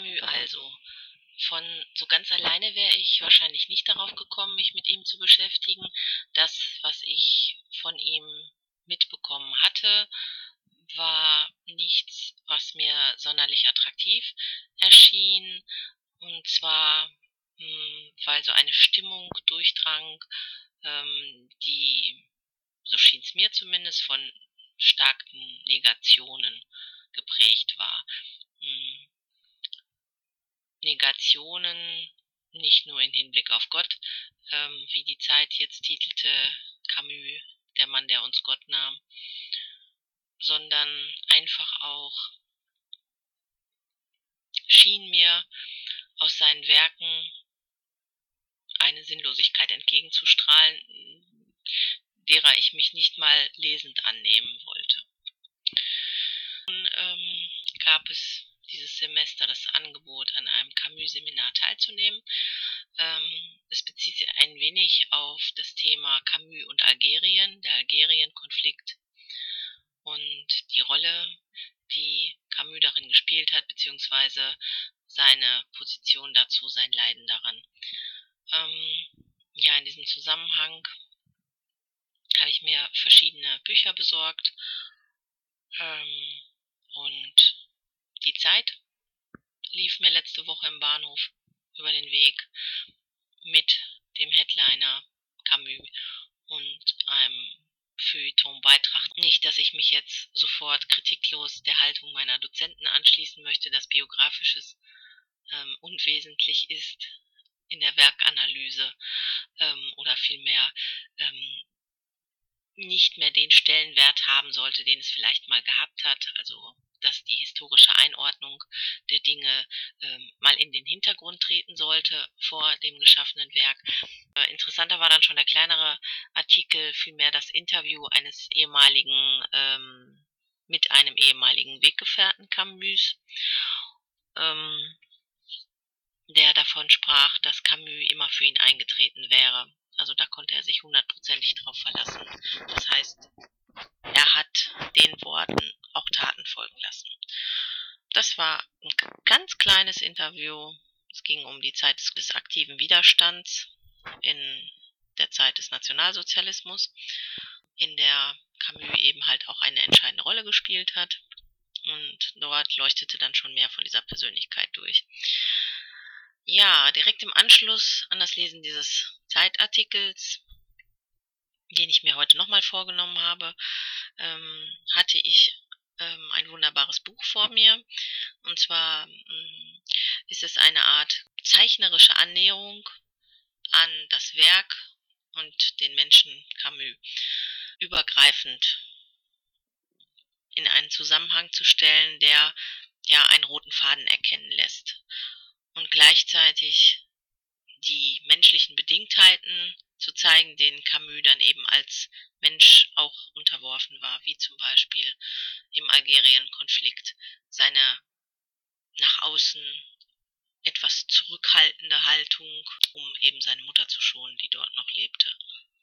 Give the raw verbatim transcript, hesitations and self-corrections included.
Camus also. Von so ganz alleine wäre ich wahrscheinlich nicht darauf gekommen, mich mit ihm zu beschäftigen. Das, was ich von ihm mitbekommen hatte, war nichts, was mir sonderlich attraktiv erschien. Und zwar, mh, weil so eine Stimmung durchdrang, ähm, die, so schien es mir zumindest, von starken Negationen geprägt war. Mh, Negationen nicht nur in Hinblick auf Gott, ähm, wie die Zeit jetzt titelte, Camus, der Mann, der uns Gott nahm, sondern einfach auch schien mir aus seinen Werken eine Sinnlosigkeit entgegenzustrahlen, derer ich mich nicht mal lesend annehmen wollte. Nun ähm, gab es dieses Semester das Angebot, an einem Camus-Seminar teilzunehmen. Ähm, es bezieht sich ein wenig auf das Thema Camus und Algerien, der Algerien-Konflikt und die Rolle, die Camus darin gespielt hat, beziehungsweise seine Position dazu, sein Leiden daran. Ähm, ja, in diesem Zusammenhang habe ich mir verschiedene Bücher besorgt ähm, und die Zeit lief mir letzte Woche im Bahnhof über den Weg mit dem Headliner Camus und einem Feuilleton-Beitrag. Nicht, dass ich mich jetzt sofort kritiklos der Haltung meiner Dozenten anschließen möchte, dass Biografisches ähm, unwesentlich ist in der Werkanalyse ähm, oder vielmehr ähm, nicht mehr den Stellenwert haben sollte, den es vielleicht mal gehabt hat, also dass die historische Einordnung der Dinge ähm, mal in den Hintergrund treten sollte vor dem geschaffenen Werk. Äh, interessanter war dann schon der kleinere Artikel, vielmehr das Interview eines ehemaligen, ähm, mit einem ehemaligen Weggefährten Camus, ähm, der davon sprach, dass Camus immer für ihn eingetreten wäre. Also da konnte er sich hundertprozentig drauf verlassen. Das heißt, er hat den Worten auch Taten folgen lassen. Das war ein ganz kleines Interview. Es ging um die Zeit des aktiven Widerstands in der Zeit des Nationalsozialismus, in der Camus eben halt auch eine entscheidende Rolle gespielt hat. Und dort leuchtete dann schon mehr von dieser Persönlichkeit durch. Ja, direkt im Anschluss an das Lesen dieses Zeitartikels, den ich mir heute nochmal vorgenommen habe, ähm, hatte ich ähm, ein wunderbares Buch vor mir. Und zwar ähm, ist es eine Art zeichnerische Annäherung an das Werk und den Menschen Camus, übergreifend in einen Zusammenhang zu stellen, der ja einen roten Faden erkennen lässt und gleichzeitig die menschlichen Bedingtheiten zu zeigen, denen Camus dann eben als Mensch auch unterworfen war, wie zum Beispiel im Algerien-Konflikt seine nach außen etwas zurückhaltende Haltung, um eben seine Mutter zu schonen, die dort noch lebte.